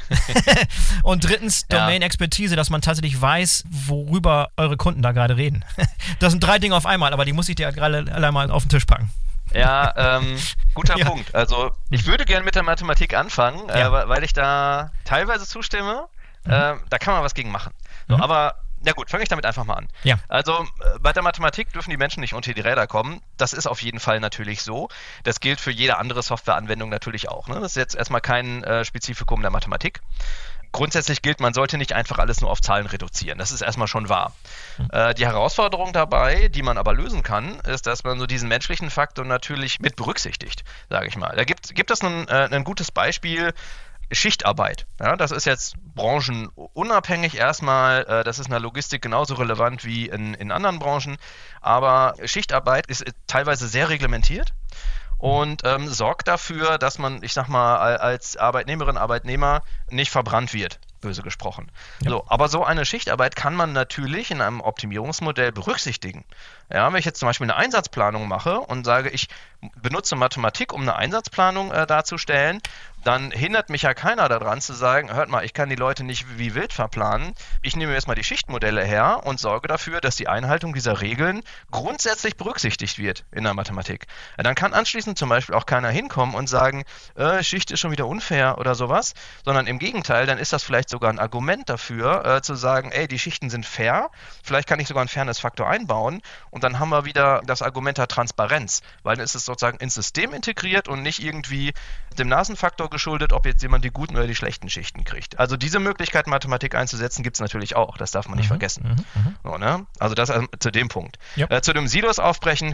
und drittens Domain-Expertise, dass man tatsächlich weiß, worüber eure Kunden da gerade reden. Das sind 3 Dinge auf einmal, aber die muss ich dir gerade alle mal auf den Tisch packen. Ja, guter Punkt. Also ich würde gerne mit der Mathematik anfangen, weil ich da teilweise zustimme. Da kann man was gegen machen. So, aber ja gut, fange ich damit einfach mal an. Ja. Also bei der Mathematik dürfen die Menschen nicht unter die Räder kommen. Das ist auf jeden Fall natürlich so. Das gilt für jede andere Softwareanwendung natürlich auch. Ne? Das ist jetzt erstmal kein Spezifikum der Mathematik. Grundsätzlich gilt, man sollte nicht einfach alles nur auf Zahlen reduzieren. Das ist erstmal schon wahr. Die Herausforderung dabei, die man aber lösen kann, ist, dass man so diesen menschlichen Faktor natürlich mit berücksichtigt, sage ich mal. Da gibt es ein gutes Beispiel, Schichtarbeit. Ja, das ist jetzt branchenunabhängig erstmal. Das ist in der Logistik genauso relevant wie in anderen Branchen. Aber Schichtarbeit ist teilweise sehr reglementiert und sorgt dafür, dass man, ich sag mal, als Arbeitnehmerin, Arbeitnehmer nicht verbrannt wird, böse gesprochen. Ja. So, aber so eine Schichtarbeit kann man natürlich in einem Optimierungsmodell berücksichtigen. Ja, wenn ich jetzt zum Beispiel eine Einsatzplanung mache und sage, ich benutze Mathematik, um eine Einsatzplanung darzustellen, dann hindert mich ja keiner daran zu sagen, hört mal, ich kann die Leute nicht wie wild verplanen. Ich nehme jetzt mal die Schichtmodelle her und sorge dafür, dass die Einhaltung dieser Regeln grundsätzlich berücksichtigt wird in der Mathematik. Ja, dann kann anschließend zum Beispiel auch keiner hinkommen und sagen, Schicht ist schon wieder unfair oder sowas, sondern im Gegenteil, dann ist das vielleicht sogar ein Argument dafür, zu sagen, ey, die Schichten sind fair, vielleicht kann ich sogar einen Fairness-Faktor einbauen und dann haben wir wieder das Argument der Transparenz, weil dann ist es sozusagen ins System integriert und nicht irgendwie dem Nasenfaktor geschuldet, ob jetzt jemand die guten oder die schlechten Schichten kriegt. Also diese Möglichkeit, Mathematik einzusetzen, gibt es natürlich auch. Das darf man nicht vergessen. So, ne? Also das zu dem Punkt. Yep. Zu dem Silos aufbrechen,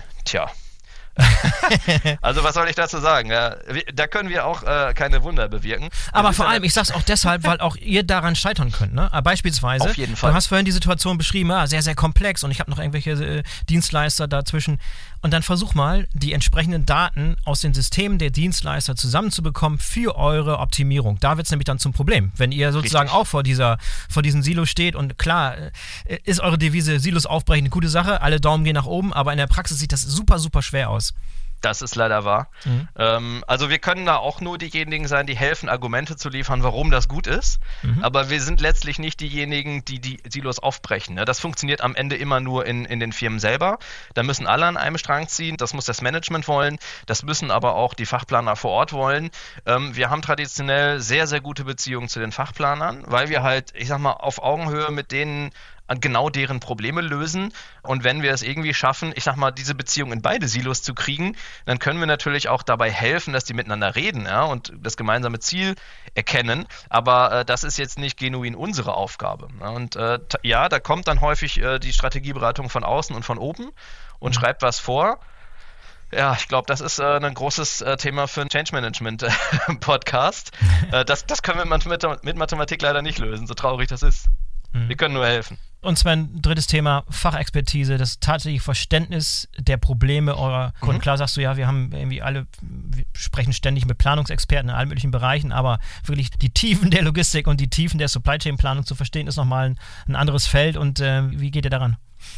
also was soll ich dazu sagen? Ja, da können wir auch keine Wunder bewirken. Aber vor allem, ich sag's auch deshalb, weil auch ihr daran scheitern könnt. Ne? Beispielsweise, auf jeden Fall. Du hast vorhin die Situation beschrieben, sehr, sehr komplex und ich habe noch irgendwelche Dienstleister dazwischen. Und dann versuch mal, die entsprechenden Daten aus den Systemen der Dienstleister zusammenzubekommen für eure Optimierung. Da wird es nämlich dann zum Problem. Wenn ihr sozusagen auch vor diesem Silo steht und klar, ist eure Devise Silos aufbrechen eine gute Sache, alle Daumen gehen nach oben, aber in der Praxis sieht das super, super schwer aus. Das ist leider wahr. Also wir können da auch nur diejenigen sein, die helfen, Argumente zu liefern, warum das gut ist. Aber wir sind letztlich nicht diejenigen, die die Silos aufbrechen. Ne? Das funktioniert am Ende immer nur in den Firmen selber. Da müssen alle an einem Strang ziehen. Das muss das Management wollen. Das müssen aber auch die Fachplaner vor Ort wollen. Wir haben traditionell sehr, sehr gute Beziehungen zu den Fachplanern, weil wir halt, ich sag mal, auf Augenhöhe mit denen genau deren Probleme lösen. Und wenn wir es irgendwie schaffen, ich sag mal, diese Beziehung in beide Silos zu kriegen, dann können wir natürlich auch dabei helfen, dass die miteinander reden, ja, und das gemeinsame Ziel erkennen. Aber das ist jetzt nicht genuin unsere Aufgabe. Ne? Und da kommt dann häufig die Strategieberatung von außen und von oben und schreibt was vor. Ja, ich glaube, das ist ein großes Thema für einen Change Management Podcast. Das können wir mit Mathematik leider nicht lösen, so traurig das ist. Wir können nur helfen. Und Sven, drittes Thema, Fachexpertise, das tatsächliche Verständnis der Probleme eurer Kunden. Klar sagst du, ja, wir sprechen ständig mit Planungsexperten in allen möglichen Bereichen, aber wirklich die Tiefen der Logistik und die Tiefen der Supply Chain Planung zu verstehen, ist nochmal ein anderes Feld. Und wie geht ihr daran?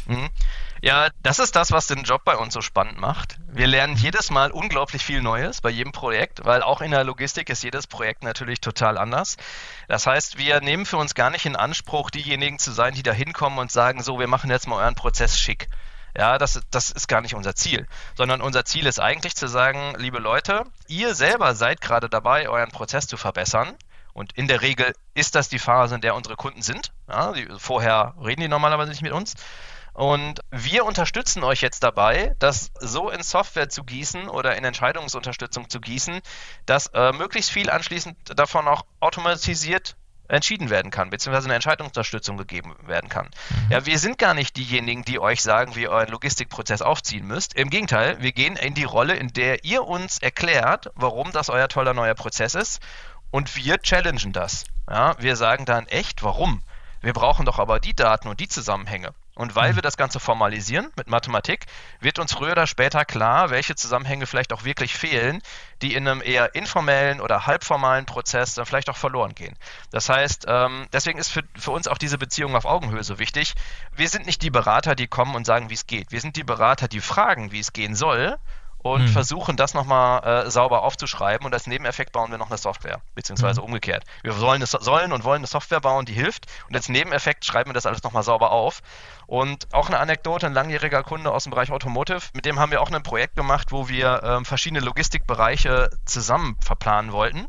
Ja, das ist das, was den Job bei uns so spannend macht. Wir lernen jedes Mal unglaublich viel Neues bei jedem Projekt, weil auch in der Logistik ist jedes Projekt natürlich total anders. Das heißt, wir nehmen für uns gar nicht in Anspruch, diejenigen zu sein, die da hinkommen und sagen, so, wir machen jetzt mal euren Prozess schick. Ja, das ist gar nicht unser Ziel, sondern unser Ziel ist eigentlich zu sagen, liebe Leute, ihr selber seid gerade dabei, euren Prozess zu verbessern. Und in der Regel ist das die Phase, in der unsere Kunden sind. Ja, vorher reden die normalerweise nicht mit uns. Und wir unterstützen euch jetzt dabei, das so in Software zu gießen oder in Entscheidungsunterstützung zu gießen, dass möglichst viel anschließend davon auch automatisiert entschieden werden kann, beziehungsweise eine Entscheidungsunterstützung gegeben werden kann. Ja, wir sind gar nicht diejenigen, die euch sagen, wie ihr euren Logistikprozess aufziehen müsst. Im Gegenteil, wir gehen in die Rolle, in der ihr uns erklärt, warum das euer toller neuer Prozess ist, und wir challengen das. Ja, wir sagen dann echt, warum? Wir brauchen doch aber die Daten und die Zusammenhänge. Und weil wir das Ganze formalisieren mit Mathematik, wird uns früher oder später klar, welche Zusammenhänge vielleicht auch wirklich fehlen, die in einem eher informellen oder halbformalen Prozess dann vielleicht auch verloren gehen. Das heißt, deswegen ist für uns auch diese Beziehung auf Augenhöhe so wichtig. Wir sind nicht die Berater, die kommen und sagen, wie es geht. Wir sind die Berater, die fragen, wie es gehen soll, und versuchen das nochmal sauber aufzuschreiben, und als Nebeneffekt bauen wir noch eine Software, beziehungsweise umgekehrt. Wir sollen und wollen eine Software bauen, die hilft, und als Nebeneffekt schreiben wir das alles nochmal sauber auf. Und auch eine Anekdote, ein langjähriger Kunde aus dem Bereich Automotive, mit dem haben wir auch ein Projekt gemacht, wo wir verschiedene Logistikbereiche zusammen verplanen wollten.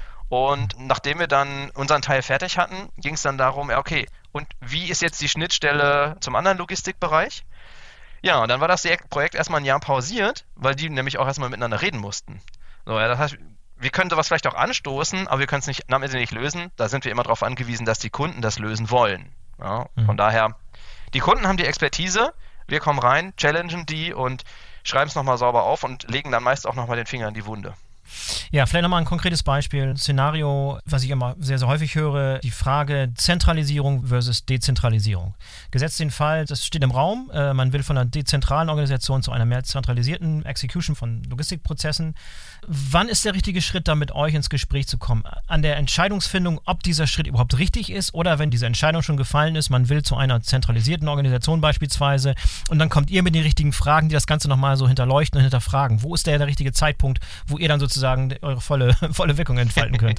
Und nachdem wir dann unseren Teil fertig hatten, ging es dann darum, ja, okay, und wie ist jetzt die Schnittstelle zum anderen Logistikbereich? Ja, und dann war das Projekt erstmal ein Jahr pausiert, weil die nämlich auch erstmal miteinander reden mussten. So, ja, das heißt, wir können sowas vielleicht auch anstoßen, aber wir können es nicht lösen. Da sind wir immer darauf angewiesen, dass die Kunden das lösen wollen. Ja, von daher, die Kunden haben die Expertise, wir kommen rein, challengen die und schreiben es nochmal sauber auf und legen dann meist auch nochmal den Finger in die Wunde. Ja, vielleicht nochmal ein konkretes Beispiel, Szenario, was ich immer sehr, sehr häufig höre, die Frage Zentralisierung versus Dezentralisierung. Gesetzt den Fall, das steht im Raum, man will von einer dezentralen Organisation zu einer mehr zentralisierten Execution von Logistikprozessen. Wann ist der richtige Schritt, da mit euch ins Gespräch zu kommen? An der Entscheidungsfindung, ob dieser Schritt überhaupt richtig ist, oder wenn diese Entscheidung schon gefallen ist, man will zu einer zentralisierten Organisation beispielsweise, und dann kommt ihr mit den richtigen Fragen, die das Ganze nochmal so hinterleuchten und hinterfragen. Wo ist der richtige Zeitpunkt, wo ihr dann sozusagen eure volle Wirkung entfalten könnt?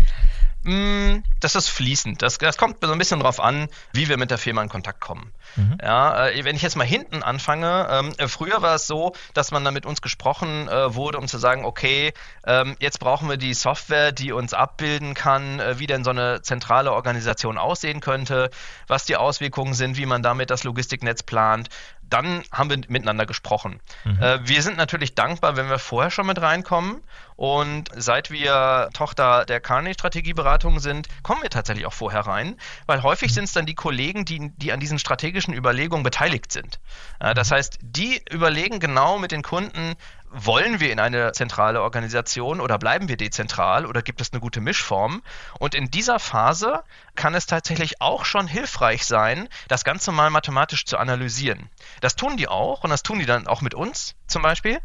Das ist fließend. Das kommt so ein bisschen drauf an, wie wir mit der Firma in Kontakt kommen. Ja, wenn ich jetzt mal hinten anfange, früher war es so, dass man dann mit uns gesprochen wurde, um zu sagen, okay, jetzt brauchen wir die Software, die uns abbilden kann, wie denn so eine zentrale Organisation aussehen könnte, was die Auswirkungen sind, wie man damit das Logistiknetz plant. Dann haben wir miteinander gesprochen. Wir sind natürlich dankbar, wenn wir vorher schon mit reinkommen, und seit wir Tochter der Kearney-Strategieberatung sind, kommen wir tatsächlich auch vorher rein, weil häufig sind es dann die Kollegen, die an diesen strategischen Überlegungen beteiligt sind. Das heißt, die überlegen genau mit den Kunden, wollen wir in eine zentrale Organisation oder bleiben wir dezentral oder gibt es eine gute Mischform? Und in dieser Phase kann es tatsächlich auch schon hilfreich sein, das Ganze mal mathematisch zu analysieren. Das tun die auch, und das tun die dann auch mit uns zum Beispiel.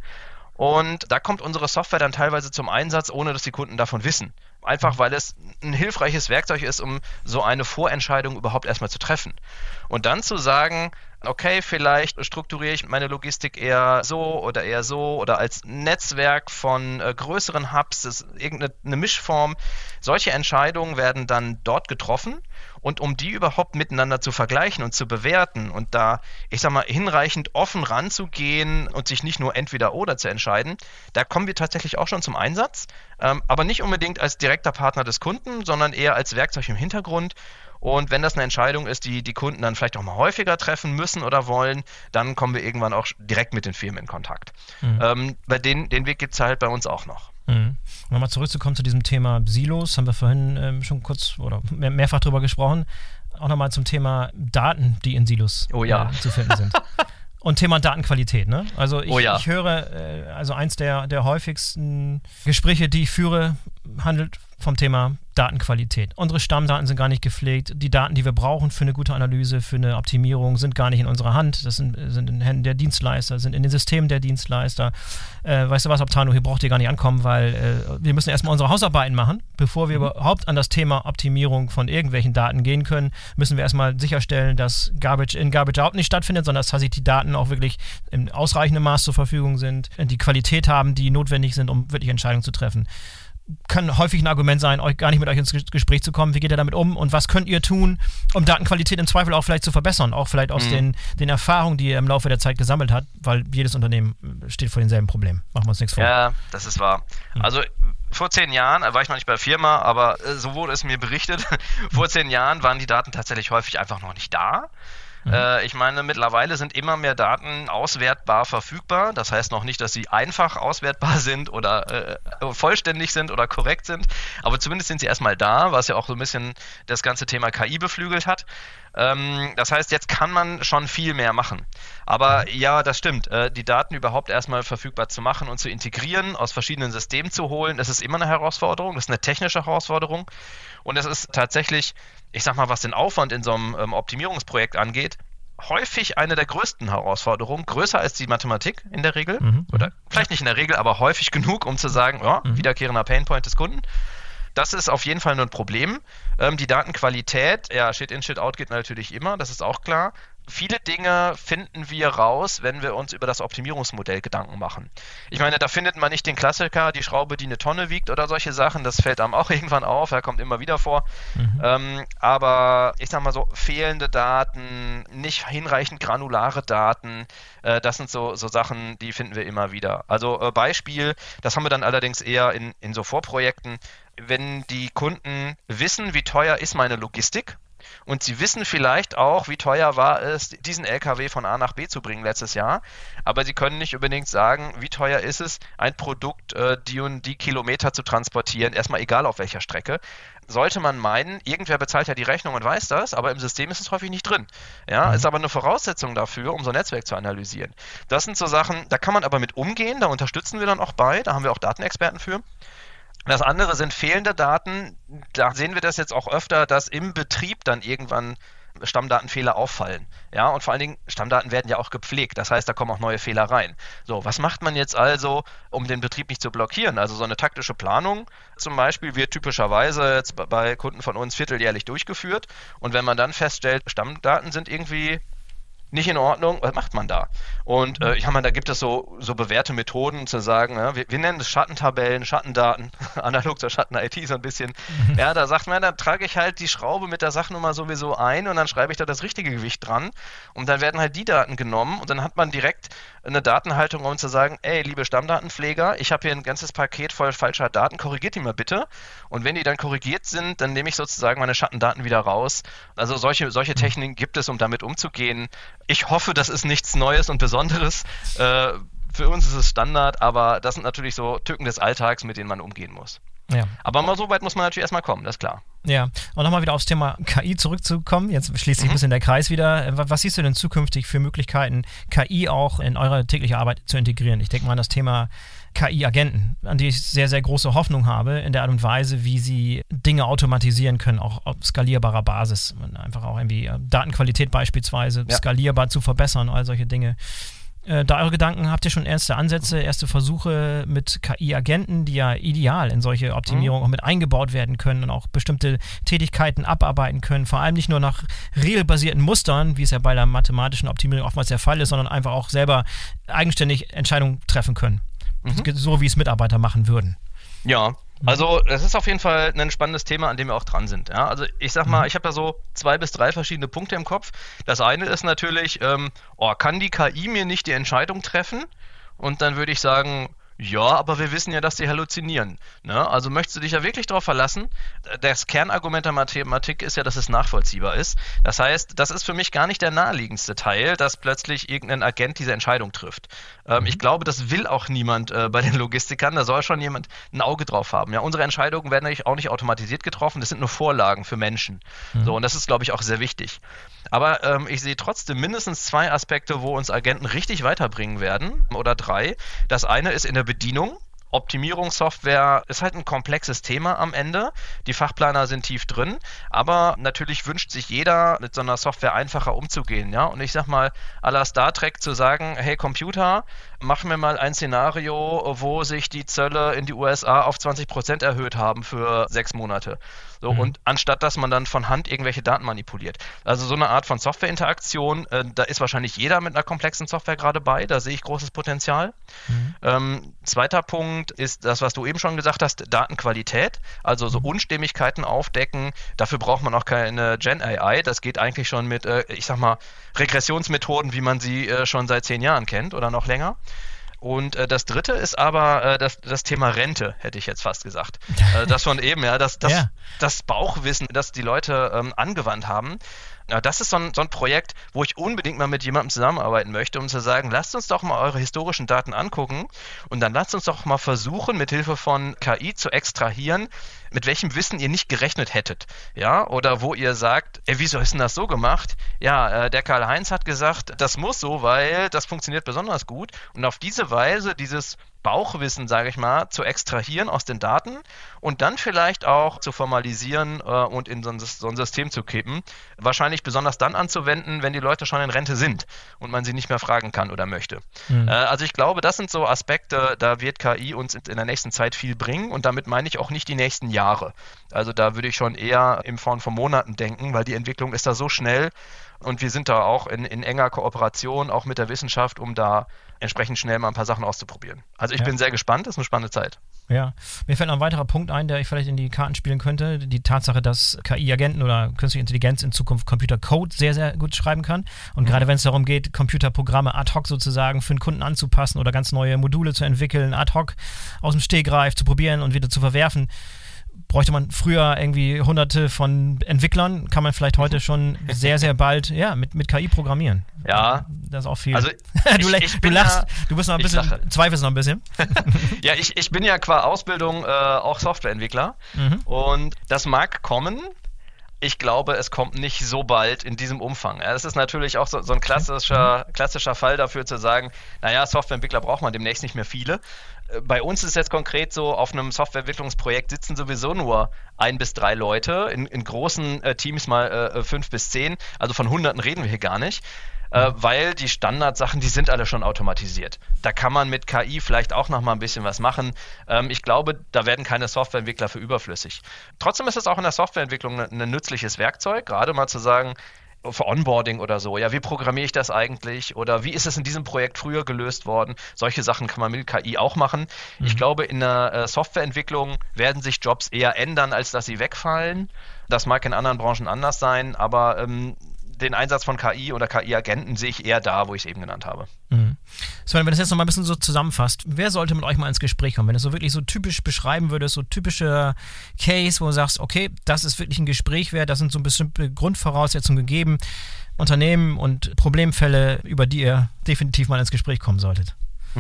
Und da kommt unsere Software dann teilweise zum Einsatz, ohne dass die Kunden davon wissen. Einfach weil es ein hilfreiches Werkzeug ist, um so eine Vorentscheidung überhaupt erstmal zu treffen. Und dann zu sagen, okay, vielleicht strukturiere ich meine Logistik eher so oder als Netzwerk von größeren Hubs, das ist irgendeine Mischform. Solche Entscheidungen werden dann dort getroffen, und um die überhaupt miteinander zu vergleichen und zu bewerten und da, ich sag mal, hinreichend offen ranzugehen und sich nicht nur entweder oder zu entscheiden, da kommen wir tatsächlich auch schon zum Einsatz, aber nicht unbedingt als direkter Partner des Kunden, sondern eher als Werkzeug im Hintergrund. Und wenn das eine Entscheidung ist, die die Kunden dann vielleicht auch mal häufiger treffen müssen oder wollen, dann kommen wir irgendwann auch direkt mit den Firmen in Kontakt. Bei den Weg gibt es halt bei uns auch noch. Nochmal zurückzukommen zu diesem Thema Silos, haben wir vorhin schon kurz oder mehrfach drüber gesprochen. Auch nochmal zum Thema Daten, die in Silos zu finden sind. Und Thema Datenqualität, ne? Also ich höre, also eins der häufigsten Gespräche, die ich führe, handelt vom Thema Datenqualität. Unsere Stammdaten sind gar nicht gepflegt. Die Daten, die wir brauchen für eine gute Analyse, für eine Optimierung, sind gar nicht in unserer Hand. Das sind in den Händen der Dienstleister, sind in den Systemen der Dienstleister. Weißt du was, Optano, hier braucht ihr gar nicht ankommen, weil wir müssen erstmal unsere Hausarbeiten machen. Bevor wir überhaupt an das Thema Optimierung von irgendwelchen Daten gehen können, müssen wir erstmal sicherstellen, dass Garbage in, Garbage out nicht stattfindet, sondern dass tatsächlich die Daten auch wirklich in ausreichendem Maß zur Verfügung sind, die Qualität haben, die notwendig sind, um wirklich Entscheidungen zu treffen. Kann häufig ein Argument sein, gar nicht mit euch ins Gespräch zu kommen. Wie geht ihr damit um und was könnt ihr tun, um Datenqualität im Zweifel auch vielleicht zu verbessern, auch vielleicht aus den Erfahrungen, die ihr im Laufe der Zeit gesammelt habt, weil jedes Unternehmen steht vor denselben Problemen. Machen wir uns nichts vor. Ja, das ist wahr. Also vor 10 Jahren, war ich noch nicht bei der Firma, aber so wurde es mir berichtet, vor 10 Jahren waren die Daten tatsächlich häufig einfach noch nicht da. Ich meine, mittlerweile sind immer mehr Daten auswertbar verfügbar. Das heißt noch nicht, dass sie einfach auswertbar sind oder vollständig sind oder korrekt sind, aber zumindest sind sie erstmal da, was ja auch so ein bisschen das ganze Thema KI beflügelt hat. Das heißt, jetzt kann man schon viel mehr machen. Aber ja, das stimmt. Die Daten überhaupt erstmal verfügbar zu machen und zu integrieren, aus verschiedenen Systemen zu holen, das ist immer eine Herausforderung. Das ist eine technische Herausforderung. Und es ist tatsächlich, ich sag mal, was den Aufwand in so einem Optimierungsprojekt angeht, häufig eine der größten Herausforderungen, größer als die Mathematik in der Regel. Oder vielleicht nicht in der Regel, aber häufig genug, um zu sagen, ja, wiederkehrender Painpoint des Kunden. Das ist auf jeden Fall nur ein Problem. Die Datenqualität, ja, Shit in, Shit out geht natürlich immer, das ist auch klar. Viele Dinge finden wir raus, wenn wir uns über das Optimierungsmodell Gedanken machen. Ich meine, da findet man nicht den Klassiker, die Schraube, die eine Tonne wiegt oder solche Sachen. Das fällt einem auch irgendwann auf, kommt immer wieder vor. Aber ich sag mal so, fehlende Daten, nicht hinreichend granulare Daten, das sind so Sachen, die finden wir immer wieder. Also Beispiel, das haben wir dann allerdings eher in so Vorprojekten, wenn die Kunden wissen, wie teuer ist meine Logistik, und sie wissen vielleicht auch, wie teuer war es, diesen LKW von A nach B zu bringen letztes Jahr, aber sie können nicht unbedingt sagen, wie teuer ist es, ein Produkt die und die Kilometer zu transportieren, erstmal egal auf welcher Strecke. Sollte man meinen, irgendwer bezahlt ja die Rechnung und weiß das, aber im System ist es häufig nicht drin. Ja, ist aber eine Voraussetzung dafür, um so ein Netzwerk zu analysieren. Das sind so Sachen, da kann man aber mit umgehen, da unterstützen wir dann auch bei, da haben wir auch Datenexperten für. Das andere sind fehlende Daten. Da sehen wir das jetzt auch öfter, dass im Betrieb dann irgendwann Stammdatenfehler auffallen. Ja, und vor allen Dingen, Stammdaten werden ja auch gepflegt. Das heißt, da kommen auch neue Fehler rein. So, was macht man jetzt also, um den Betrieb nicht zu blockieren? Also so eine taktische Planung zum Beispiel wird typischerweise jetzt bei Kunden von uns vierteljährlich durchgeführt. Und wenn man dann feststellt, Stammdaten sind irgendwie nicht in Ordnung, was macht man da? Und ich meine, da gibt es so bewährte Methoden zu sagen, ja, wir nennen es Schattentabellen, Schattendaten, analog zur Schatten-IT so ein bisschen. Ja, da sagt man, dann trage ich halt die Schraube mit der Sachnummer sowieso ein und dann schreibe ich da das richtige Gewicht dran und dann werden halt die Daten genommen und dann hat man direkt eine Datenhaltung, um zu sagen, ey, liebe Stammdatenpfleger, ich habe hier ein ganzes Paket voll falscher Daten, korrigiert die mal bitte. Und wenn die dann korrigiert sind, dann nehme ich sozusagen meine Schattendaten wieder raus. Also solche Techniken gibt es, um damit umzugehen. Ich hoffe, das ist nichts Neues und Besonderes. Für uns ist es Standard, aber das sind natürlich so Tücken des Alltags, mit denen man umgehen muss. Ja. Aber mal so weit muss man natürlich erstmal kommen, das ist klar. Ja, und nochmal wieder aufs Thema KI zurückzukommen. Jetzt schließt sich ein bisschen der Kreis wieder. Was siehst du denn zukünftig für Möglichkeiten, KI auch in eure tägliche Arbeit zu integrieren? Ich denke mal an das Thema KI-Agenten, an die ich sehr, sehr große Hoffnung habe, in der Art und Weise, wie sie Dinge automatisieren können, auch auf skalierbarer Basis. Einfach auch irgendwie Datenqualität beispielsweise skalierbar zu verbessern, all solche Dinge. Da eure Gedanken, habt ihr schon erste Ansätze, erste Versuche mit KI-Agenten, die ja ideal in solche Optimierungen auch mit eingebaut werden können und auch bestimmte Tätigkeiten abarbeiten können, vor allem nicht nur nach regelbasierten Mustern, wie es ja bei der mathematischen Optimierung oftmals der Fall ist, sondern einfach auch selber eigenständig Entscheidungen treffen können, so wie es Mitarbeiter machen würden. Ja, also es ist auf jeden Fall ein spannendes Thema, an dem wir auch dran sind. Ja? Also ich sag mal, ich habe da so 2 bis 3 verschiedene Punkte im Kopf. Das eine ist natürlich, kann die KI mir nicht die Entscheidung treffen? Und dann würde ich sagen, ja, aber wir wissen ja, dass sie halluzinieren. Ne? Also möchtest du dich ja wirklich darauf verlassen? Das Kernargument der Mathematik ist ja, dass es nachvollziehbar ist. Das heißt, das ist für mich gar nicht der naheliegendste Teil, dass plötzlich irgendein Agent diese Entscheidung trifft. Ich glaube, das will auch niemand bei den Logistikern. Da soll schon jemand ein Auge drauf haben. Ja, unsere Entscheidungen werden natürlich auch nicht automatisiert getroffen. Das sind nur Vorlagen für Menschen. So, und das ist, glaube ich, auch sehr wichtig. Aber ich sehe trotzdem mindestens 2 Aspekte, wo uns Agenten richtig weiterbringen werden, oder 3. Das eine ist in der Bedienung. Optimierungssoftware ist halt ein komplexes Thema am Ende. Die Fachplaner sind tief drin, aber natürlich wünscht sich jeder, mit so einer Software einfacher umzugehen. Ja? Und ich sag mal, à la Star Trek zu sagen, hey Computer, mach mir mal ein Szenario, wo sich die Zölle in die USA auf 20% erhöht haben für 6 Monate. So, und anstatt, dass man dann von Hand irgendwelche Daten manipuliert. Also so eine Art von Softwareinteraktion, da ist wahrscheinlich jeder mit einer komplexen Software gerade bei, da sehe ich großes Potenzial. Zweiter Punkt ist das, was du eben schon gesagt hast, Datenqualität, also so Unstimmigkeiten aufdecken. Dafür braucht man auch keine Gen-AI, das geht eigentlich schon mit, ich sag mal, Regressionsmethoden, wie man sie schon seit 10 Jahren kennt oder noch länger. Und das dritte ist aber das Thema Rente, hätte ich jetzt fast gesagt. Das von eben, ja, das Bauchwissen, das die Leute angewandt haben. Das ist so ein Projekt, wo ich unbedingt mal mit jemandem zusammenarbeiten möchte, um zu sagen, lasst uns doch mal eure historischen Daten angucken und dann lasst uns doch mal versuchen, mit Hilfe von KI zu extrahieren, mit welchem Wissen ihr nicht gerechnet hättet. Ja, oder wo ihr sagt, wieso ist denn das so gemacht? Ja, der Karl-Heinz hat gesagt, das muss so, weil das funktioniert besonders gut. Und auf diese Weise dieses Bauchwissen, sage ich mal, zu extrahieren aus den Daten und dann vielleicht auch zu formalisieren und in so ein System zu kippen. Wahrscheinlich besonders dann anzuwenden, wenn die Leute schon in Rente sind und man sie nicht mehr fragen kann oder möchte. Also ich glaube, das sind so Aspekte, da wird KI uns in der nächsten Zeit viel bringen und damit meine ich auch nicht die nächsten Jahre. Also da würde ich schon eher in Form von Monaten denken, weil die Entwicklung ist da so schnell und wir sind da auch in enger Kooperation, auch mit der Wissenschaft, um da entsprechend schnell mal ein paar Sachen auszuprobieren. Also ich bin sehr gespannt, das ist eine spannende Zeit. Ja, mir fällt noch ein weiterer Punkt ein, der ich vielleicht in die Karten spielen könnte. Die Tatsache, dass KI-Agenten oder künstliche Intelligenz in Zukunft Computercode sehr, sehr gut schreiben kann. Und gerade wenn es darum geht, Computerprogramme ad hoc sozusagen für den Kunden anzupassen oder ganz neue Module zu entwickeln, ad hoc aus dem Stegreif zu probieren und wieder zu verwerfen, bräuchte man früher irgendwie hunderte von Entwicklern, kann man vielleicht heute schon sehr, sehr bald mit KI programmieren. Ja. Das ist auch viel. Also du lachst, du bist noch ein bisschen, zweifelst noch ein bisschen. Ja, ich bin ja qua Ausbildung auch Softwareentwickler und das mag kommen. Ich glaube, es kommt nicht so bald in diesem Umfang. Es ist natürlich auch so ein klassischer Fall dafür zu sagen, naja, Softwareentwickler braucht man demnächst nicht mehr viele. Bei uns ist es jetzt konkret so, auf einem Softwareentwicklungsprojekt sitzen sowieso nur 1 bis 3 Leute, in großen Teams mal 5 bis 10, also von Hunderten reden wir hier gar nicht. Weil die Standardsachen, die sind alle schon automatisiert. Da kann man mit KI vielleicht auch noch mal ein bisschen was machen. Ich glaube, da werden keine Softwareentwickler für überflüssig. Trotzdem ist es auch in der Softwareentwicklung ein nützliches Werkzeug, gerade mal zu sagen, für Onboarding oder so, ja, wie programmiere ich das eigentlich oder wie ist es in diesem Projekt früher gelöst worden? Solche Sachen kann man mit KI auch machen. Ich glaube, in der Softwareentwicklung werden sich Jobs eher ändern, als dass sie wegfallen. Das mag in anderen Branchen anders sein, aber den Einsatz von KI oder KI-Agenten sehe ich eher da, wo ich es eben genannt habe. Sven, wenn du das jetzt noch mal ein bisschen so zusammenfasst, wer sollte mit euch mal ins Gespräch kommen? Wenn du es so wirklich so typisch beschreiben würdest, so typische Case, wo du sagst, okay, das ist wirklich ein Gespräch wert, da sind so bestimmte Grundvoraussetzungen gegeben, Unternehmen und Problemfälle, über die ihr definitiv mal ins Gespräch kommen solltet.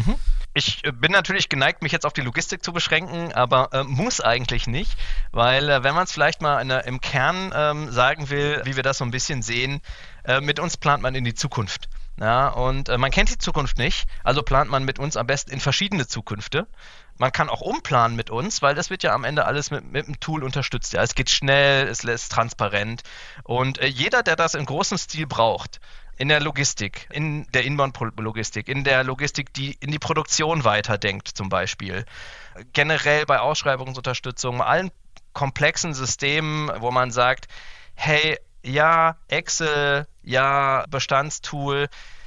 Ich bin natürlich geneigt, mich jetzt auf die Logistik zu beschränken, aber muss eigentlich nicht, weil wenn man es vielleicht mal im Kern sagen will, wie wir das so ein bisschen sehen, mit uns plant man in die Zukunft. Ja, und man kennt die Zukunft nicht, also plant man mit uns am besten in verschiedene Zukünfte. Man kann auch umplanen mit uns, weil das wird ja am Ende alles mit einem Tool unterstützt. Ja, es geht schnell, es ist transparent und jeder, der das in großem Stil braucht, in der Logistik, in der Inbound-Logistik, in der Logistik, die in die Produktion weiterdenkt zum Beispiel, generell bei Ausschreibungsunterstützung, allen komplexen Systemen, wo man sagt, hey, ja, Excel, ja, Bestandstool,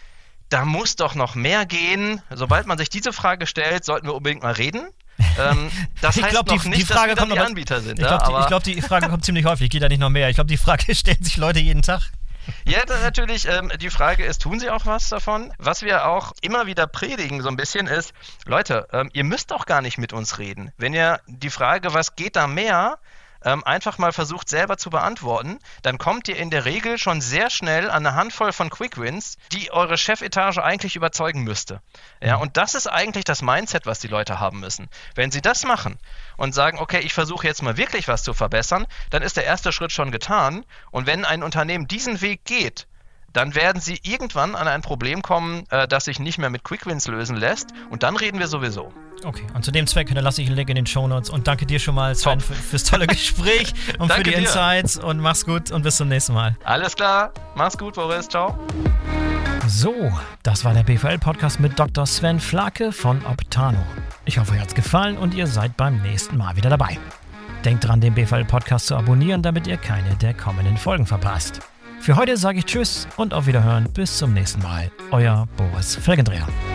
da muss doch noch mehr gehen. Sobald man sich diese Frage stellt, sollten wir unbedingt mal reden. Das heißt noch nicht, dass wir die Anbieter sind. Ich glaube, die Frage kommt ziemlich häufig, geht da nicht noch mehr. Ich glaube, die Frage stellen sich Leute jeden Tag. Ja, natürlich, die Frage ist, tun sie auch was davon? Was wir auch immer wieder predigen so ein bisschen ist, Leute, ihr müsst doch gar nicht mit uns reden. Wenn ihr die Frage, was geht da mehr, einfach mal versucht selber zu beantworten, dann kommt ihr in der Regel schon sehr schnell an eine Handvoll von Quick-Wins, die eure Chefetage eigentlich überzeugen müsste. Ja, und das ist eigentlich das Mindset, was die Leute haben müssen. Wenn sie das machen und sagen, okay, ich versuche jetzt mal wirklich was zu verbessern, dann ist der erste Schritt schon getan. Und wenn ein Unternehmen diesen Weg geht, dann werden sie irgendwann an ein Problem kommen, das sich nicht mehr mit Quick-Wins lösen lässt. Und dann reden wir sowieso. Okay, und zu dem Zweck lasse ich einen Link in den Shownotes. Und danke dir schon mal, Sven, fürs tolle Gespräch und für die Insights. Und mach's gut und bis zum nächsten Mal. Alles klar. Mach's gut, Boris. Ciao. So, das war der BVL-Podcast mit Dr. Sven Flake von Optano. Ich hoffe, euch hat's gefallen und ihr seid beim nächsten Mal wieder dabei. Denkt dran, den BVL-Podcast zu abonnieren, damit ihr keine der kommenden Folgen verpasst. Für heute sage ich Tschüss und auf Wiederhören. Bis zum nächsten Mal. Euer Boris Felgendreher.